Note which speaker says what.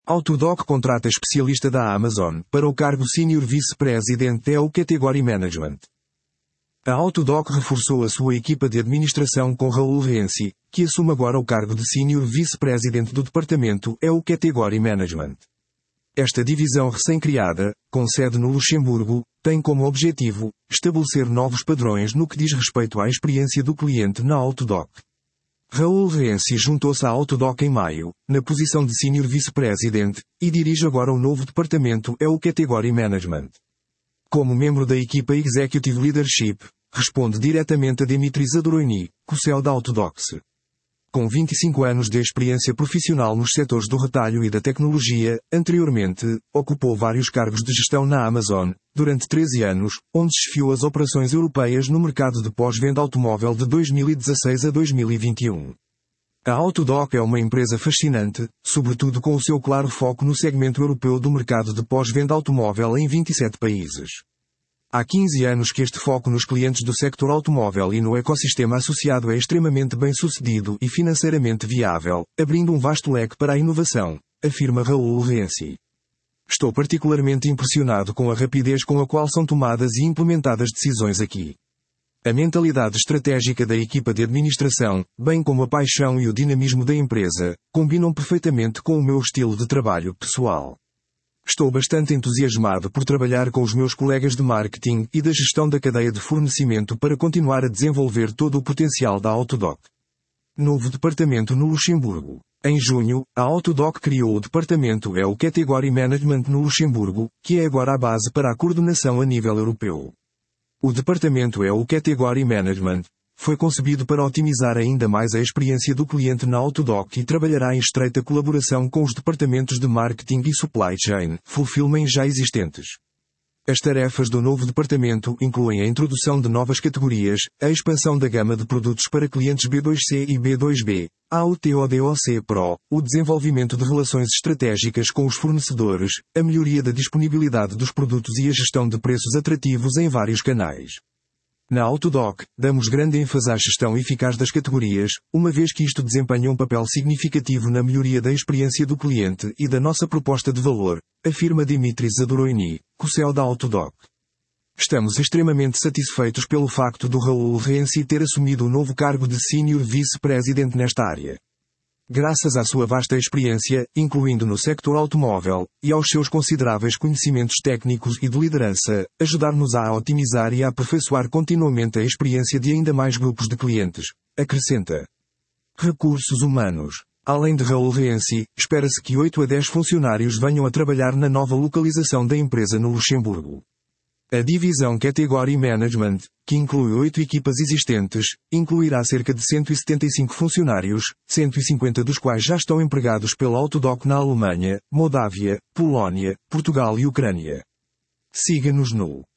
Speaker 1: Autodoc contrata especialista da Amazon para o cargo Senior Vice President EU Category Management. A Autodoc reforçou a sua equipa de administração com Raul Renzi, que assume agora o cargo de Senior Vice President do departamento EU Category Management. Esta divisão recém-criada, com sede no Luxemburgo, tem como objetivo estabelecer novos padrões no que diz respeito à experiência do cliente na Autodoc. Raul Renzi juntou-se à Autodoc em maio, na posição de Senior Vice President, e dirige agora o novo departamento EU Category Management. Como membro da equipa Executive Leadership, responde diretamente a Dimitri Zadorojny, co-CEO da Autodoc. Com 25 anos de experiência profissional nos setores do retalho e da tecnologia, anteriormente, ocupou vários cargos de gestão na Amazon, durante 13 anos, onde chefiou as operações europeias no mercado de pós-venda automóvel de 2016 a 2021. A Autodoc é uma empresa fascinante, sobretudo com o seu claro foco no segmento europeu do mercado de pós-venda automóvel em 27 países. Há 15 anos que este foco nos clientes do sector automóvel e no ecossistema associado é extremamente bem-sucedido e financeiramente viável, abrindo um vasto leque para a inovação, afirma Raul Renzi. Estou particularmente impressionado com a rapidez com a qual são tomadas e implementadas decisões aqui. A mentalidade estratégica da equipa de administração, bem como a paixão e o dinamismo da empresa, combinam perfeitamente com o meu estilo de trabalho pessoal. Estou bastante entusiasmado por trabalhar com os meus colegas de marketing e da gestão da cadeia de fornecimento para continuar a desenvolver todo o potencial da Autodoc. Novo departamento no Luxemburgo. Em junho, a Autodoc criou o departamento EU Category Management no Luxemburgo, que é agora a base para a coordenação a nível europeu. O departamento EU Category Management foi concebido para otimizar ainda mais a experiência do cliente na Autodoc e trabalhará em estreita colaboração com os departamentos de marketing e supply chain, fulfillment já existentes. As tarefas do novo departamento incluem a introdução de novas categorias, a expansão da gama de produtos para clientes B2C e B2B, a AUTODOC Pro, o desenvolvimento de relações estratégicas com os fornecedores, a melhoria da disponibilidade dos produtos e a gestão de preços atrativos em vários canais. Na Autodoc, damos grande ênfase à gestão eficaz das categorias, uma vez que isto desempenha um papel significativo na melhoria da experiência do cliente e da nossa proposta de valor, afirma Dimitri Zadorojny, co-CEO da Autodoc. Estamos extremamente satisfeitos pelo facto do Raul Renzi ter assumido o novo cargo de Senior Vice President nesta área. Graças à sua vasta experiência, incluindo no sector automóvel, e aos seus consideráveis conhecimentos técnicos e de liderança, ajudar-nos a otimizar e a aperfeiçoar continuamente a experiência de ainda mais grupos de clientes, acrescenta. Recursos humanos. Além de Raul Renzi, espera-se que 8 a 10 funcionários venham a trabalhar na nova localização da empresa no Luxemburgo. A divisão Category Management, que inclui 8 equipas existentes, incluirá cerca de 175 funcionários, 150 dos quais já estão empregados pela Autodoc na Alemanha, Moldávia, Polónia, Portugal e Ucrânia. Siga-nos no